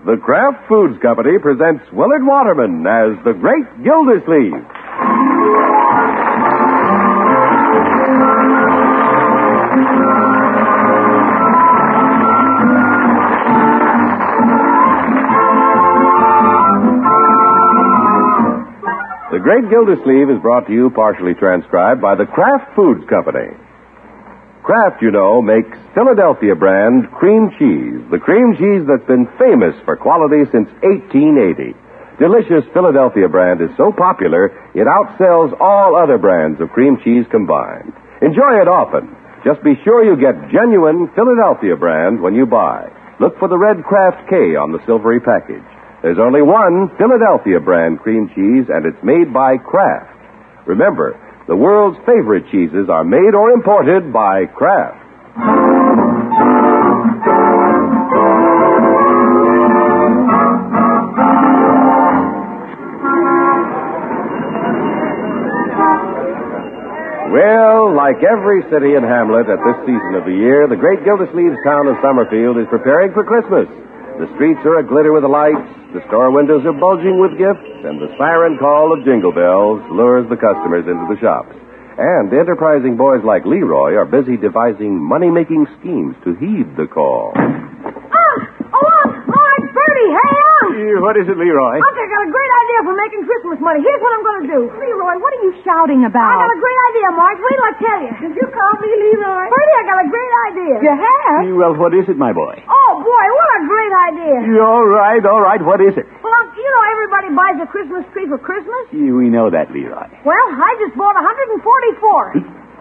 the Kraft Foods Company presents Willard Waterman as the Great Gildersleeve. The Great Gildersleeve is brought to you partially transcribed by the Kraft Foods Company. Kraft, you know, makes Philadelphia brand cream cheese, the cream cheese that's been famous for quality since 1880. Delicious Philadelphia brand is so popular, it outsells all other brands of cream cheese combined. Enjoy it often. Just be sure you get genuine Philadelphia brand when you buy. Look for the red Kraft K on the silvery package. There's only one Philadelphia brand cream cheese, and it's made by Kraft. Remember, the world's favorite cheeses are made or imported by Kraft. Well, like every city and hamlet at this season of the year, the great Gildersleeve's town of Summerfield is preparing for Christmas. The streets are aglitter with lights, the store windows are bulging with gifts, and the siren call of jingle bells lures the customers into the shops. And enterprising boys like Leroy are busy devising money-making schemes to heed the call. It's Bertie. Hey, What is it, Leroy? Unc, I got a great idea for making Christmas money. Here's what I'm going to do. Leroy, what are you shouting about? I got a great idea, Marge. Wait till I tell you. Did you call me, Leroy? Bertie, I got a great idea. You have? Well, what is it, my boy? Oh, boy, what a great idea. All right. What is it? Well, Unc, you know everybody buys a Christmas tree for Christmas? We know that, Leroy. Well, I just bought 144.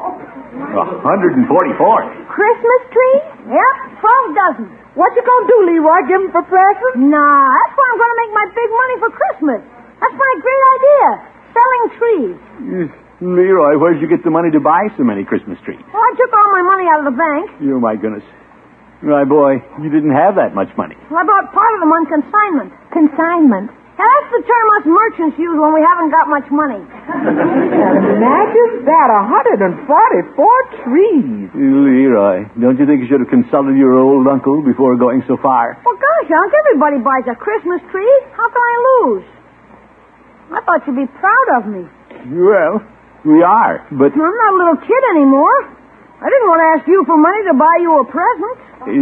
144? Christmas trees? Yep, 12 dozen. What you gonna do, Leroy? Give them for presents? Nah, that's why I'm going to make my big money for Christmas. That's my great idea, selling trees. Leroy, where'd you get the money to buy so many Christmas trees? Well, I took all my money out of the bank. Oh, my goodness. My boy, you didn't have that much money. Well, I bought part of them on consignment. Consignment. Now, that's the term us merchants use when we haven't got much money. Imagine that, 144 trees. Leroy, don't you think you should have consulted your old uncle before going so far? Well, gosh, Unc, everybody buys a Christmas tree. How can I lose? I thought you'd be proud of me. Well, we are, but... I'm not a little kid anymore. I didn't want to ask you for money to buy you a present.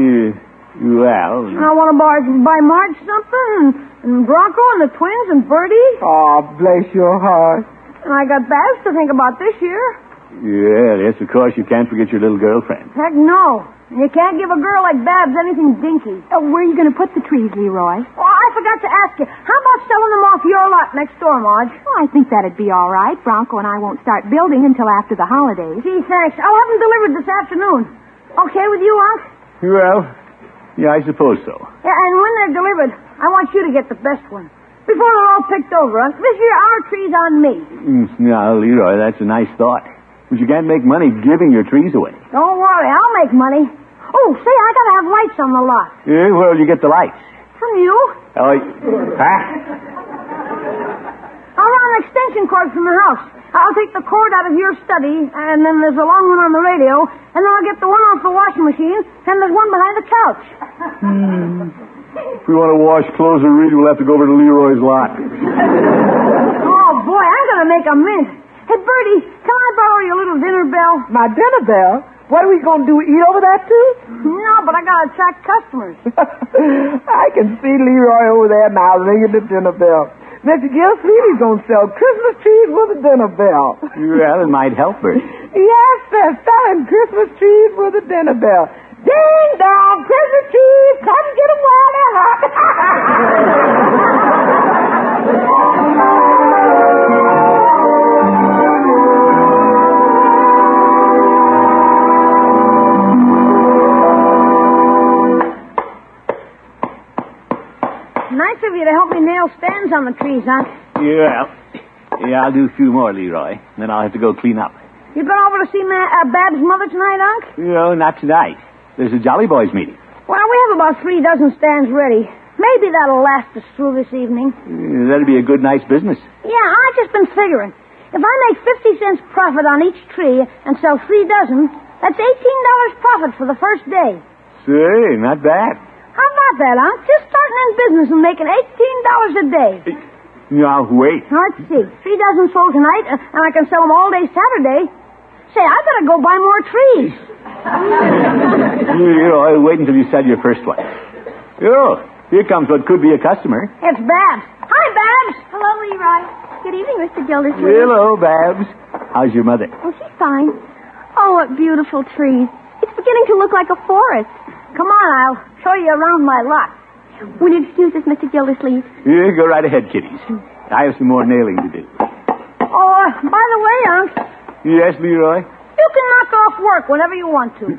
Well... I want to buy Marge something, and Bronco and the twins and Bertie. Oh, bless your heart. And I got Babs to think about this year. Yes, of course, you can't forget your little girlfriend. Heck no. And you can't give a girl like Babs anything dinky. Where are you going to put the trees, Leroy? Oh, I forgot to ask you. How about selling them off your lot next door, Marge? Oh, I think that'd be all right. Bronco and I won't start building until after the holidays. Gee, thanks. I'll have them delivered this afternoon. Okay with you, Unc? Well, yeah, I suppose so. Yeah, and when they're delivered, I want you to get the best one. Before they're all picked over, Unc. This year, our tree's on me. Now, Leroy, that's a nice thought. But you can't make money giving your trees away. Don't worry, I'll make money. Oh, say, I gotta have lights on the lot. Yeah, where'll you get the lights? From you. Huh? I'll run an extension cord from the house. I'll take the cord out of your study, and then there's a long one on the radio, and then I'll get the one off the washing machine, and there's one behind the couch. If we want to wash clothes or read, we'll have to go over to Leroy's lot. Oh, boy, I'm going to make a mint. Hey, Bertie, can I borrow your little dinner bell? My dinner bell? What are we going to do, eat over that, too? No, but I got to attract customers. I can see Leroy over there now ringing the dinner bell. Mr. Gildersleeve is going to sell Christmas trees with a dinner bell. Well, it might help her. Yes, they're selling Christmas trees with a dinner bell. Ding dong, Christmas trees, come get them while they're hot. Nice of you to help me nail stands on the trees, huh? Yeah, I'll do a few more, Leroy. Then I'll have to go clean up. You going over to see Bab's mother tonight, Unc? No, not tonight. There's a Jolly Boys meeting. Well, we have about 3 dozen stands ready. Maybe that'll last us through this evening. That'd be a good, nice business. Yeah, I've just been figuring. If I make 50 cents profit on each tree and sell 3 dozen, that's $18 profit for the first day. Say, not bad. How about that, Unc? Just starting in business and making $18 a day. Now, wait. Let's see. 3 dozen sold tonight, and I can sell them all day Saturday. Say, I better go buy more trees. Leroy, wait until you sell your first one. Oh, here comes what could be a customer. It's Babs. Hi, Babs. Hello, Leroy. Good evening, Mr. Gildersleeve. Hello, Babs. How's your mother? Oh, she's fine. Oh, what beautiful trees. It's beginning to look like a forest. Come on, I'll show you around my lot. Will you excuse us, Mr. Gildersleeve? Yeah, go right ahead, kiddies. I have some more nailing to do. Oh, by the way, Unc, Yes, Leroy? you can knock off work whenever you want to.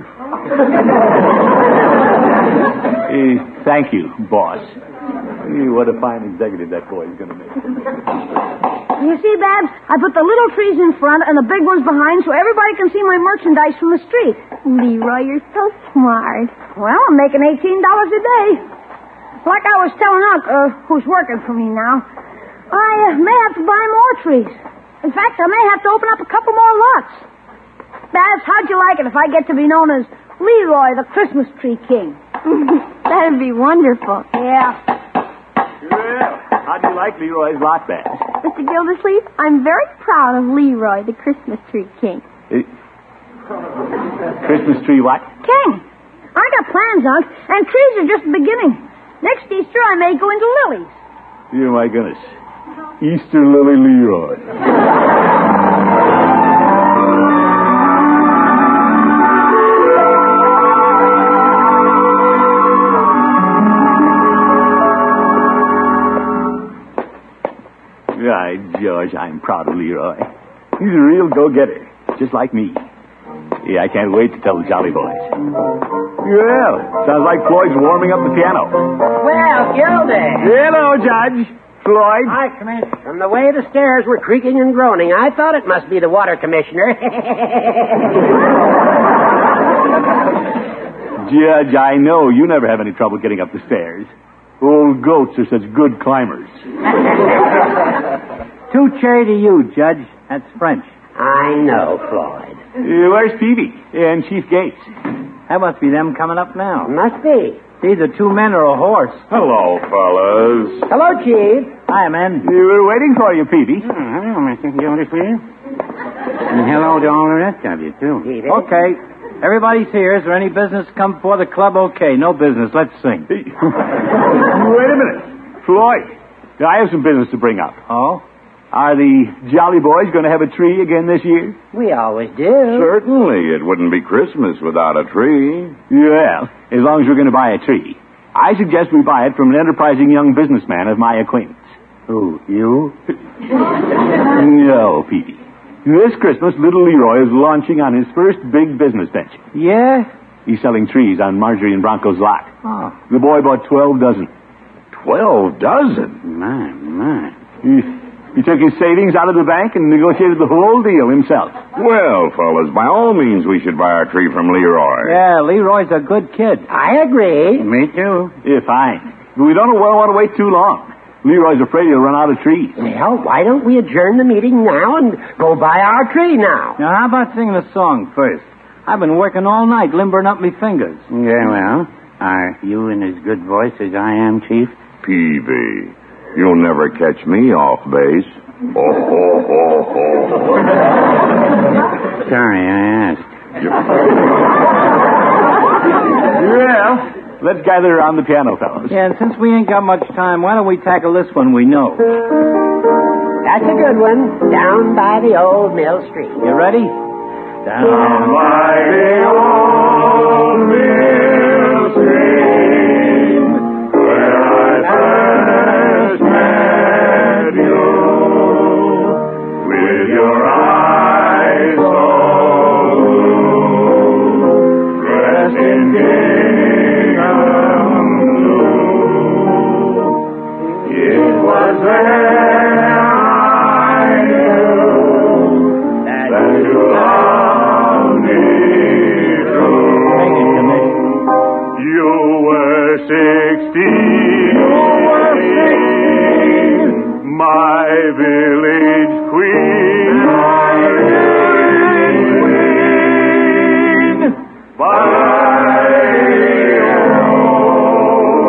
Thank you, boss. What a fine executive that boy is going to make. You see, Babs, I put the little trees in front and the big ones behind so everybody can see my merchandise from the street. Leroy, you're so smart. Well, I'm making $18 a day. Like I was telling Unc, who's working for me now, I may have to buy more trees. In fact, I may have to open up a couple more lots. Babs, how'd you like it if I get to be known as Leroy, the Christmas Tree King? That'd be wonderful. Yeah. Well, how'd you like Leroy's lot, Babs? Mr. Gildersleeve, I'm very proud of Leroy, the Christmas Tree King. Christmas tree what? King. I got plans, Unc, and trees are just the beginning. Next Easter, I may go into lilies. Oh, my goodness. Easter Lily Leroy. Right, George, I'm proud of Leroy. He's a real go-getter, just like me. Yeah, I can't wait to tell the Jolly Boys. Well, sounds like Floyd's warming up the piano. Well, Gildy. Hello, Judge. Floyd. Hi, Commissioner. From the way the stairs were creaking and groaning, I thought it must be the water commissioner. Judge, I know you never have any trouble getting up the stairs. Old goats are such good climbers. Two cherry to you, Judge. That's French. I know, Floyd. Where's Peavy and Chief Gates? That must be them coming up now. Must be. It's either 2 men or a horse. Hello, fellas. Hello, Chief. Hi, men. We were waiting for you, Peavy. Hello, Mr. Gildersleeve. And hello to all the rest of you, too. Peavy. Okay. Everybody's here. Is there any business to come before the club? Okay. No business. Let's sing. Wait a minute. Floyd, I have some business to bring up. Oh? Are the Jolly Boys going to have a tree again this year? We always do. Certainly, it wouldn't be Christmas without a tree. Well, as long as we're going to buy a tree, I suggest we buy it from an enterprising young businessman of my acquaintance. Who, you? No, Petey. This Christmas, little Leroy is launching on his first big business venture. Yeah? He's selling trees on Marjorie and Bronco's lot. Oh. The boy bought 12 dozen. 12 dozen? My. He took his savings out of the bank and negotiated the whole deal himself. Well, fellas, by all means, we should buy our tree from Leroy. Yeah, Leroy's a good kid. I agree. Me, too. Yeah, fine. But we don't want to wait too long. Leroy's afraid he'll run out of trees. Well, why don't we adjourn the meeting now and go buy our tree now? Now, how about singing a song first? I've been working all night limbering up my fingers. Yeah, well, are you in as good voice as I am, Chief? Peavy, you'll never catch me off base. Oh, ho, ho, ho. Sorry, I asked. Well, let's gather around the piano, fellows. Yeah, and since we ain't got much time, why don't we tackle this one we know? That's a good one. Down by the old mill street. You ready? Down by the old mill stream, where I first met you, with your eyes so blue, dressed in gingham blue. It was there I knew that you loved me true. You were 16, my village queen. By the old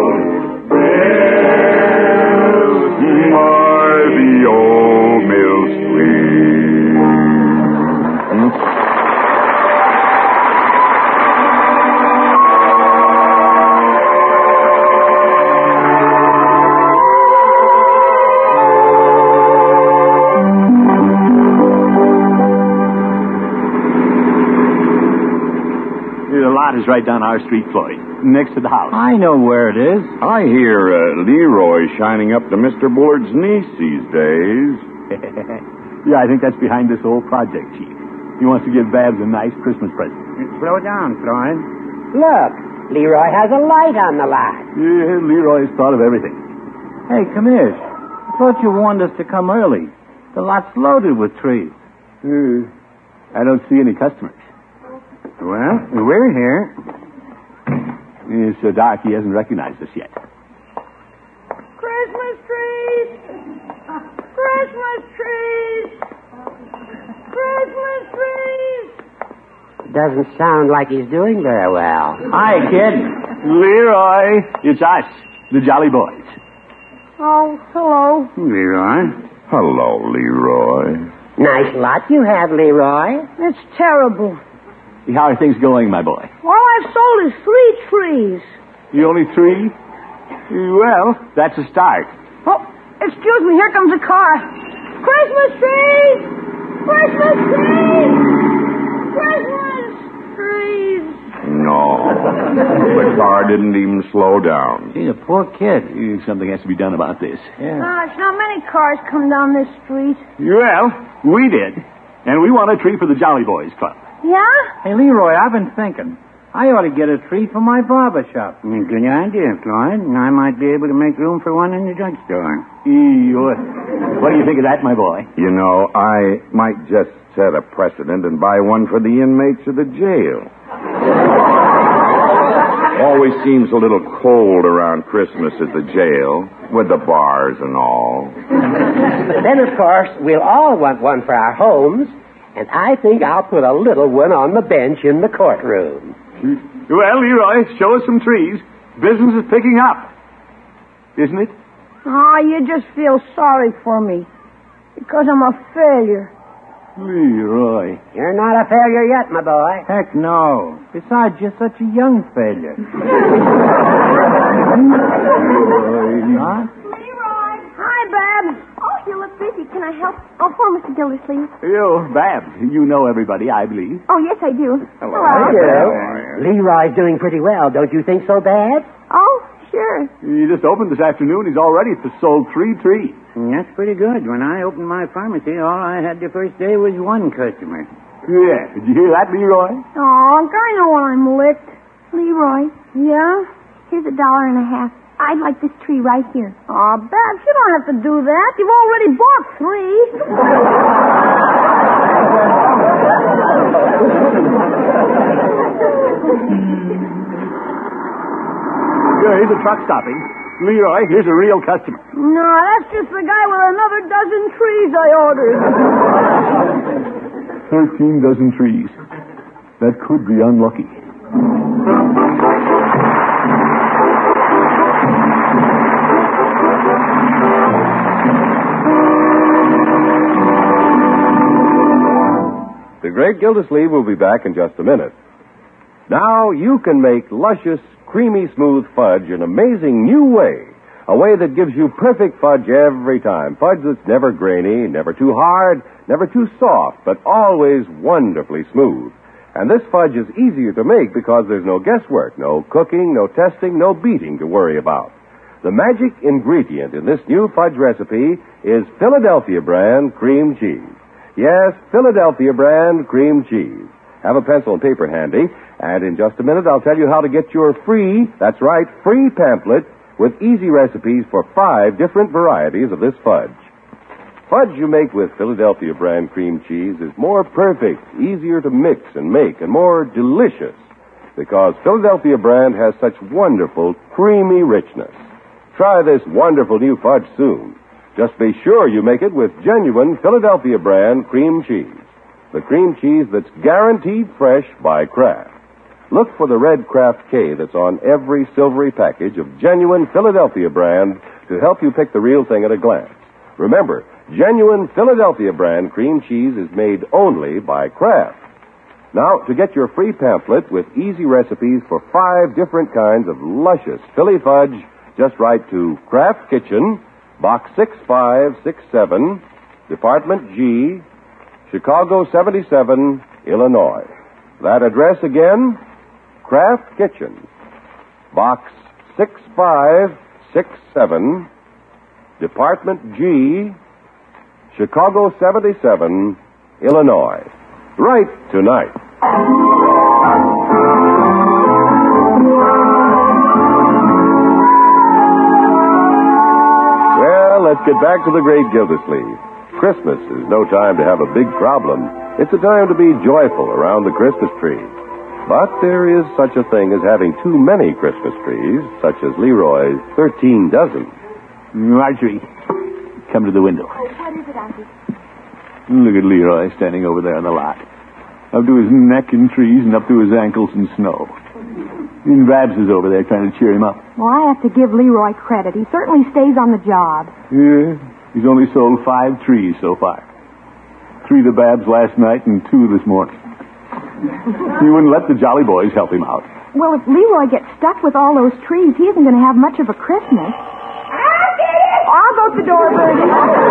is right down our street, Floyd, next to the house. I know where it is. I hear Leroy shining up to Mr. Bullard's niece these days. Yeah, I think that's behind this old project, Chief. He wants to give Babs a nice Christmas present. Slow down, Floyd. Look, Leroy has a light on the lot. Yeah, Leroy's thought of everything. Hey, Commish, I thought you warned us to come early. The lot's loaded with trees. I don't see any customers. Well, we're here. It's so dark he hasn't recognized us yet. Christmas trees! Christmas trees! Christmas trees! Doesn't sound like he's doing very well. Hi, kid. Leroy, it's us, the Jolly Boys. Oh, hello. Leroy. Hello, Leroy. Nice lot you have, Leroy. It's terrible. How are things going, my boy? All I've sold is 3 trees. You only 3? Well, that's a start. Oh, excuse me, here comes a car. Christmas trees! Christmas trees! Christmas trees! No. The car didn't even slow down. He's a poor kid. Something has to be done about this. Yeah. Gosh, not many cars come down this street. Well, we did. And we want a tree for the Jolly Boys Club. Yeah? Hey, Leroy, I've been thinking. I ought to get a tree for my barber shop. Good idea, Floyd. And I might be able to make room for one in the drugstore. What do you think of that, my boy? You know, I might just set a precedent and buy one for the inmates of the jail. Always seems a little cold around Christmas at the jail, with the bars and all. But then, of course, we'll all want one for our homes, and I think I'll put a little one on the bench in the courtroom. Well, Leroy, show us some trees. Business is picking up. Isn't it? Oh, you just feel sorry for me. Because I'm a failure. Leroy. You're not a failure yet, my boy. Heck no. Besides, you're such a young failure. Huh? Leroy! Hi, Babs. Oh, you look busy. Can I help? Oh, poor Mr. Gildersleeve. You, Babs, you know everybody, I believe. Oh, yes, I do. Hello. Leroy's doing pretty well. Don't you think so, Babs? Oh, sure. He just opened this afternoon. He's already sold 3 trees. That's pretty good. When I opened my pharmacy, all I had the first day was 1 customer. Yeah. Did you hear that, Leroy? Oh, I know when I'm licked. Leroy, Yeah? here's $1.50. I'd like this tree right here. Oh, Babs, you don't have to do that. You've already bought 3. Yeah, here's a truck stopping. Leroy, here's a real customer. No, that's just the guy with another dozen trees I ordered. 13 dozen trees. That could be unlucky. The Great Gildersleeve will be back in just a minute. Now you can make luscious, creamy, smooth fudge an amazing new way. A way that gives you perfect fudge every time. Fudge that's never grainy, never too hard, never too soft, but always wonderfully smooth. And this fudge is easier to make because there's no guesswork, no cooking, no testing, no beating to worry about. The magic ingredient in this new fudge recipe is Philadelphia brand cream cheese. Yes, Philadelphia brand cream cheese. Have a pencil and paper handy, and in just a minute I'll tell you how to get your free, that's right, free pamphlet with easy recipes for 5 different varieties of this fudge. Fudge you make with Philadelphia brand cream cheese is more perfect, easier to mix and make, and more delicious because Philadelphia brand has such wonderful, creamy richness. Try this wonderful new fudge soon. Just be sure you make it with genuine Philadelphia brand cream cheese. The cream cheese that's guaranteed fresh by Kraft. Look for the red Kraft K that's on every silvery package of genuine Philadelphia brand to help you pick the real thing at a glance. Remember, genuine Philadelphia brand cream cheese is made only by Kraft. Now, to get your free pamphlet with easy recipes for 5 different kinds of luscious Philly fudge, just write to Kraft Kitchen, Box 6567, Department G, Chicago 77, Illinois. That address again, Kraft Kitchen, Box 6567, Department G, Chicago 77, Illinois. Right tonight. Well, let's get back to the great Gildersleeve. Christmas is no time to have a big problem. It's a time to be joyful around the Christmas tree. But there is such a thing as having too many Christmas trees, such as Leroy's 13 dozen. Marjorie, come to the window. Oh, what is it, Uncle? Look at Leroy standing over there on the lot. Up to his neck in trees and up to his ankles in snow. And Babs is over there trying to cheer him up. Well, I have to give Leroy credit. He certainly stays on the job. Yeah, he's only sold 5 trees so far. 3 to Babs last night and 2 this morning. He wouldn't let the Jolly Boys help him out. Well, if Leroy gets stuck with all those trees, he isn't going to have much of a Christmas. I'll go to the door, Bertie.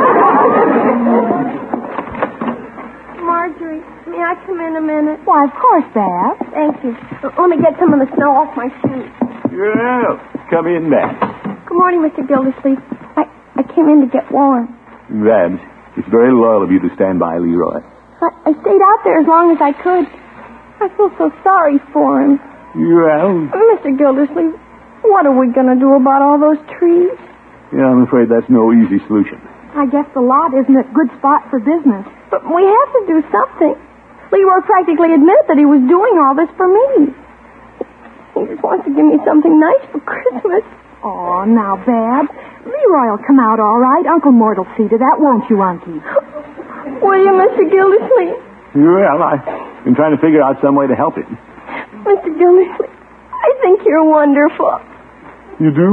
Marjorie, may I come in a minute? Why, of course, Babs. Thank you. Let me get some of the snow off my shoes. Yeah, come in, Babs. Good morning, Mr. Gildersleeve. I came in to get warm. Babs, it's very loyal of you to stand by Leroy. I stayed out there as long as I could. I feel so sorry for him. Well, Mr. Gildersleeve, what are we going to do about all those trees? yeah, I'm afraid that's no easy solution. I guess the lot isn't a good spot for business. But we have to do something. Leroy practically admitted that he was doing all this for me. He just wants to give me something nice for Christmas. Oh, now, Babs, Leroy will come out all right. Uncle Mort will see to that, won't you, Unky? Will you, Mr. Gildersleeve? Well, I've been trying to figure out some way to help him. Mr. Gildersleeve, I think you're wonderful. You do?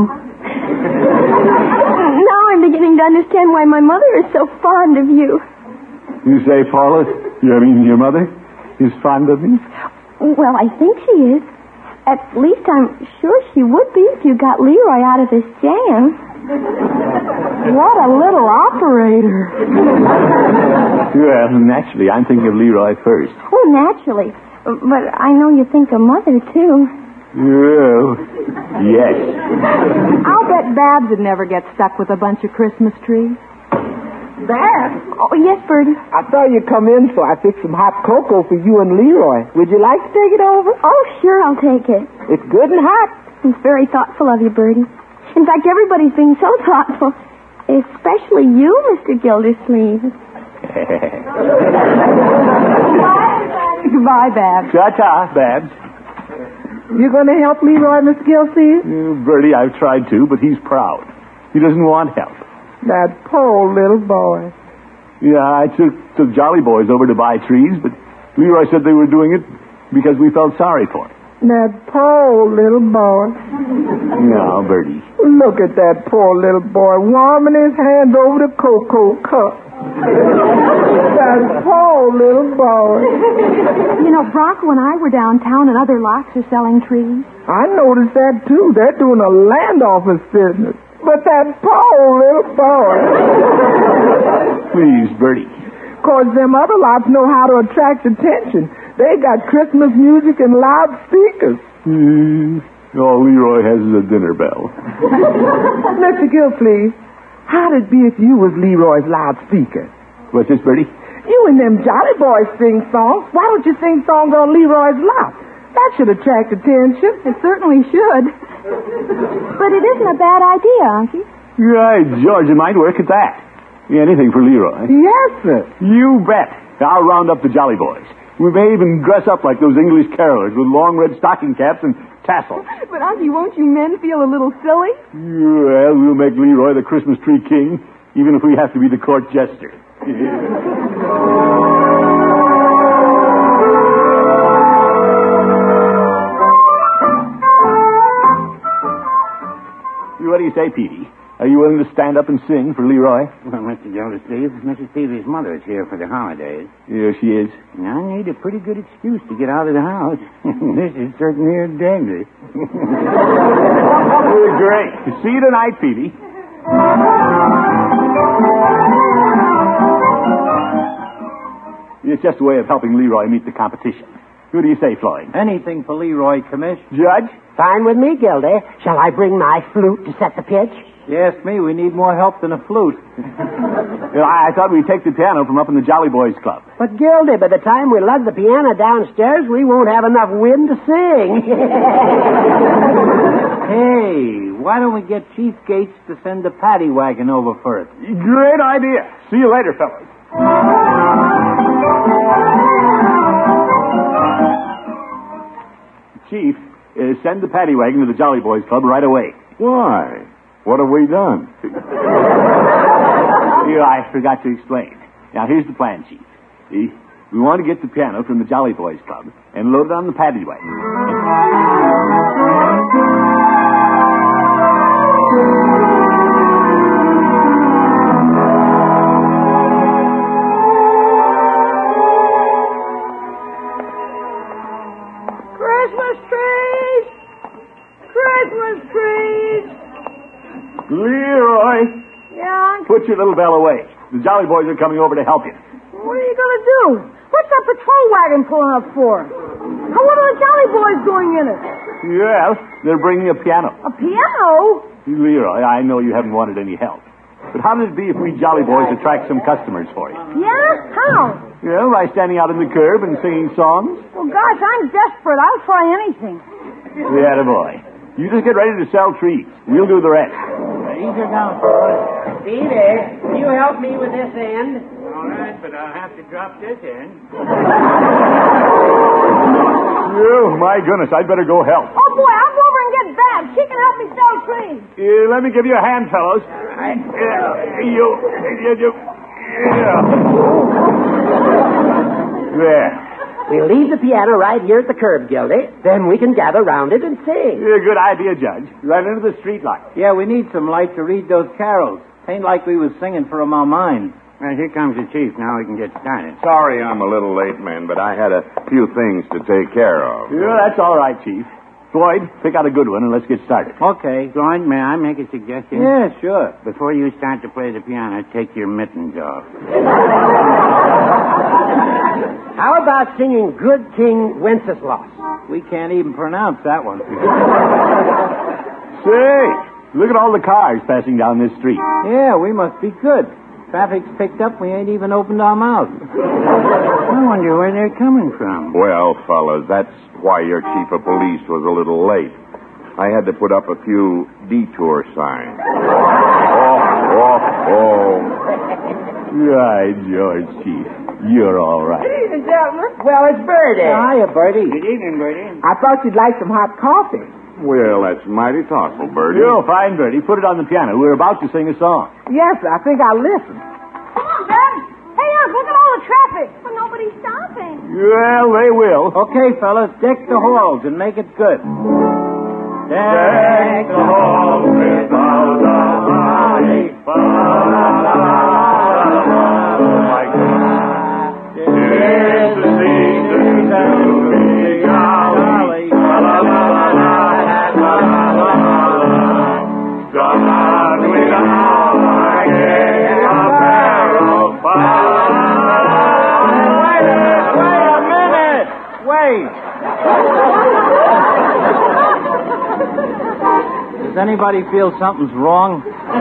Now I'm beginning to understand why my mother is so fond of you. You say, Paula, I mean your mother is fond of me? Well, I think she is. At least I'm sure she would be if you got Leroy out of this jam. What a little operator. Well, naturally, I'm thinking of Leroy first. Oh, naturally. But I know you think of Mother, too. Well, yes. I'll bet Babs would never get stuck with a bunch of Christmas trees. Babs, Oh, yes, Bertie. I saw you come in, so I fixed some hot cocoa for you and Leroy. Would you like to take it over? Oh, sure, I'll take it. It's good and hot. It's very thoughtful of you, Bertie. In fact, everybody's being so thoughtful. Especially you, Mr. Gildersleeve. Goodbye, Babs. Ta-ta, Babs. You going to help Leroy, Miss Gilsey? Bertie, I've tried to, but he's proud. He doesn't want help. That poor little boy. Yeah, I took the Jolly Boys over to buy trees, but Leroy said they were doing it because we felt sorry for him. That poor little boy. Now, Bertie. Look at that poor little boy warming his hands over the cocoa cup. That poor little boy. You know, Bronco and I were downtown and other lots are selling trees. I noticed that, too. They're doing a land office business. But that poor little boy. Please, Bertie. 'Cause them other lots know how to attract attention. They got Christmas music and loudspeakers. All Leroy has is a dinner bell. Mr. Gilsleeve, how'd it be if you was Leroy's loudspeaker? What's this, Bertie? You and them Jolly Boys sing songs. Why don't you sing songs on Leroy's lot? That should attract attention. It certainly should. But it isn't a bad idea, Unky. Right, George, it might work at that. Anything for Leroy. Yes, sir. You bet. I'll round up the Jolly Boys. We may even dress up like those English carolers with long red stocking caps and tassels. But, Unky, won't you men feel a little silly? Well, we'll make Leroy the Christmas tree king, even if we have to be the court jester. What do you say, Petey? Are you willing to stand up and sing for Leroy? Well, Mr. Gildersleeve, Mrs. Peavy's mother is here for the holidays. Yeah, she is. And I need a pretty good excuse to get out of the house. This is certainly a dandy. Great. See you tonight, Petey. It's just a way of helping Leroy meet the competition. Who do you say, Floyd? Anything for Leroy, Commish. Judge? Fine with me, Gildy. Shall I bring my flute to set the pitch? You ask me, we need more help than a flute. I thought we'd take the piano from up in the Jolly Boys Club. But, Gildy, by the time we lug the piano downstairs, we won't have enough wind to sing. Hey, why don't we get Chief Gates to send a paddy wagon over for it? Great idea. See you later, fellas. Chief, send the paddy wagon to the Jolly Boys Club right away. Why? What have we done? I forgot to explain. Now, here's the plan, Chief. We want to get the piano from the Jolly Boys Club and load it on the paddy wagon. Christmas trees! Christmas trees! Leroy, Yeah? put your little bell away. The Jolly Boys are coming over to help you. What are you going to do? What's that patrol wagon pulling up for? And what are the Jolly Boys doing in it? Well, they're bringing a piano. A piano? Leroy, I know you haven't wanted any help. But how would it be if we Jolly Boys attract some customers for you? Yeah? How? Well, by standing out on the curb and singing songs. Well, gosh, I'm desperate. I'll try anything. Yeah, boy. You just get ready to sell trees. We'll do the rest. Easier now, fellas. Stevie, can you help me with this end? All right, but I'll have to drop this in. Oh, my goodness, I'd better go help. Oh, boy, I'll go over and get Babs. She can help me sell trees. Let me give you a hand, fellows. There. We'll leave the piano right here at the curb, Gildy. Then we can gather round it and sing. Good idea, Judge. Right into the street light. Yeah, we need some light to read those carols. Ain't like we was singing for 'em on mine. Well, here comes the chief. Now we can get started. Sorry I'm a little late, men, but I had a few things to take care of. Yeah, that's all right, Chief. Floyd, pick out a good one and let's get started. Okay. Floyd, may I make a suggestion? Yeah, sure. Before you start to play the piano, take your mittens off. How about singing Good King Wenceslas? We can't even pronounce that one. Say, look at all the cars passing down this street. Yeah, we must be good. Traffic's picked up. We ain't even opened our mouths. I wonder where they're coming from. Well, fellas, that's why your chief of police was a little late. I had to put up a few detour signs. Oh. Right, George, Chief. You're all right. Good evening, gentlemen. Well, it's Birdie. Hiya, Bertie. Good evening, Bertie. I thought you'd like some hot coffee. Well, that's mighty thoughtful, Bertie. You're fine, Bertie. Put it on the piano. We're about to sing a song. Yes, I think I'll listen. Come on, Babs. Hey, look at all the traffic. But nobody's stopping. Well, they will. Okay, fellas, deck the halls and make it good. Deck the halls with boughs of holly. Tis the season to be jolly. God with our gay apparel. Wait a minute. Wait. Does anybody feel something's wrong?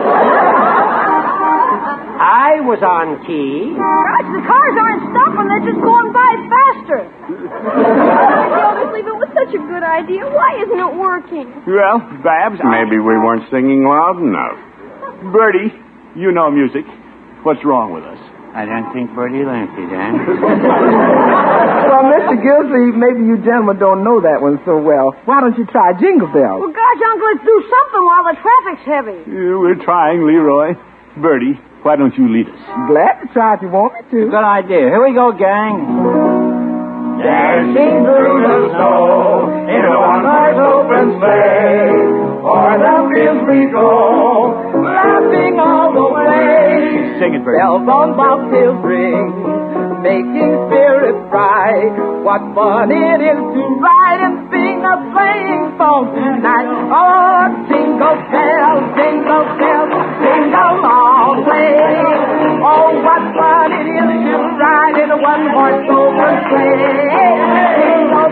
I was on key. Gosh, the cars aren't stopping. They're just going by faster. Gildersleeve, it was such a good idea. Why isn't it working? Well, Babs, Maybe we weren't singing loud enough. Bertie, you know music. What's wrong with us? I don't think Bertie learned it, huh? Well, Mr. Gildersleeve, maybe you gentlemen don't know that one so well. Why don't you try Jingle Bells? Well, gosh, Uncle, let's do something while the traffic's heavy. We're trying, Leroy. Bertie, why don't you lead us? Glad to try if you want me to. Good idea. Here we go, gang. Dashing through the snow in a one-horse open sleigh, o'er the fields we go, laughing all the way. Sing it, Bertie. Bells on bobtails ring, making spirits bright. What fun it is to ride and sing a sleighing song tonight. Oh, jingle bells, jingle all the way. Oh, what fun it is to ride in a one-horse open sleigh. Jingle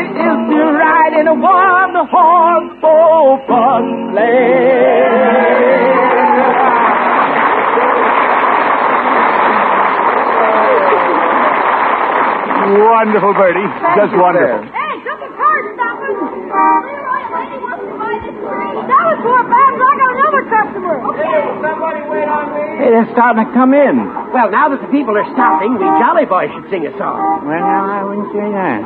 is to ride in a one-horse open sleigh. Wonderful, Bertie. Just wonderful. Hey, come the car stopping. Leroy, a lady wants to buy this tree. That was for a bad I got another customer. Okay. Somebody wait on me. Hey, they're starting to come in. Well, now that the people are stopping, we Jolly Boys should sing a song. Well, now, I wouldn't say that.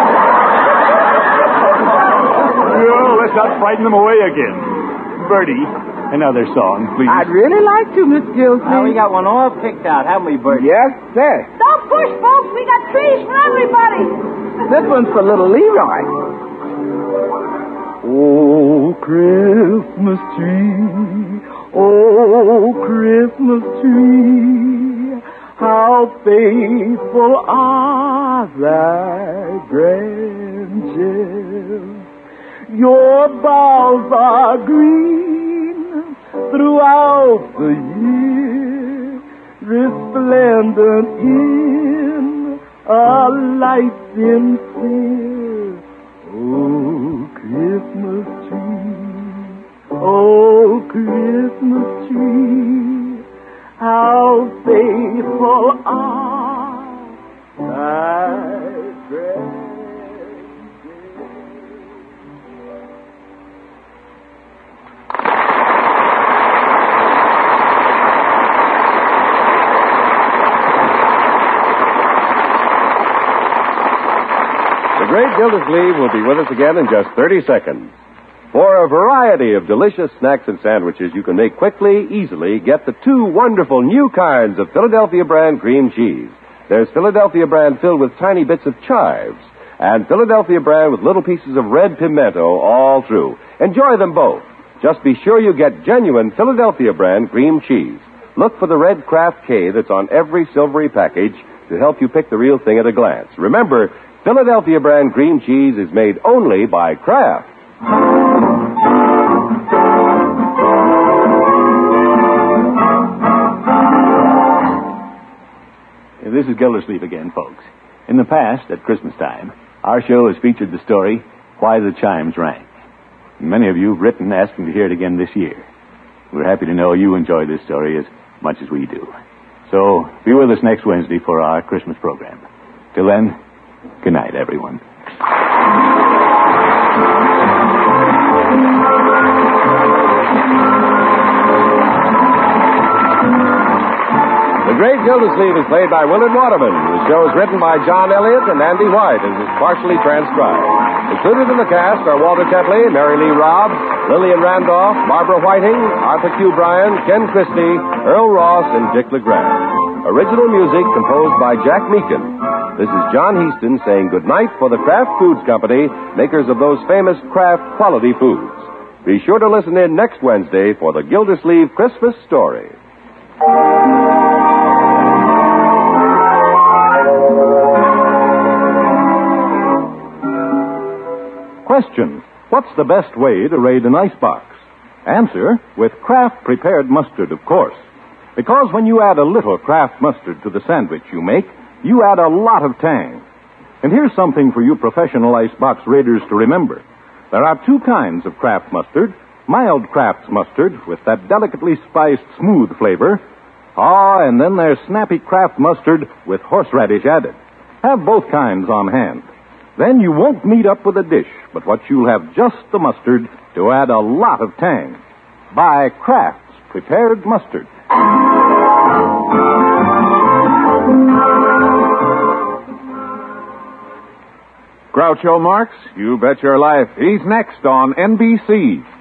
Oh, let's not frighten them away again. Bertie, another song, please. I'd really like to, Miss Gilsey. Now, we got one all picked out, haven't we, Bertie? Yes, sir. Don't push, folks. We got trees for everybody. This one's for little Leroy. Oh, Christmas tree, oh, Christmas tree, how faithful are thy branches. Your boughs are green throughout the year, resplendent in a light sincere. Oh, Christmas tree, oh, Christmas tree, how faithful are thy branches. The great Gildersleeve will be with us again in just 30 seconds. For a variety of delicious snacks and sandwiches you can make quickly, easily, get the two wonderful new kinds of Philadelphia brand cream cheese. There's Philadelphia brand filled with tiny bits of chives, and Philadelphia brand with little pieces of red pimento all through. Enjoy them both. Just be sure you get genuine Philadelphia brand cream cheese. Look for the red Kraft K that's on every silvery package to help you pick the real thing at a glance. Remember, Philadelphia brand cream cheese is made only by Kraft. This is Gildersleeve again, folks. In the past, at Christmas time, our show has featured the story, Why the Chimes Rang. Many of you have written asking to hear it again this year. We're happy to know you enjoy this story as much as we do. So, be with us next Wednesday for our Christmas program. Till then, good night, everyone. The Great Gildersleeve is played by Willard Waterman. The show is written by John Elliott and Andy White and is partially transcribed. Included in the cast are Walter Tetley, Mary Lee Robb, Lillian Randolph, Barbara Whiting, Arthur Q. Bryan, Ken Christie, Earl Ross, and Dick LeGrand. Original music composed by Jack Meakin. This is John Heaston saying goodnight for the Kraft Foods Company, makers of those famous Kraft quality foods. Be sure to listen in next Wednesday for the Gildersleeve Christmas Story. Question: what's the best way to raid an icebox? Answer: with Kraft prepared mustard, of course. Because when you add a little Kraft mustard to the sandwich you make, you add a lot of tang. And here's something for you professional icebox raiders to remember. There are two kinds of Kraft mustard: mild Kraft mustard with that delicately spiced, smooth flavor. And then there's snappy Kraft mustard with horseradish added. Have both kinds on hand. Then you won't meet up with a dish, but what you'll have just the mustard to add a lot of tang. Buy Kraft's prepared mustard. Groucho Marx, you bet your life. He's next on NBC.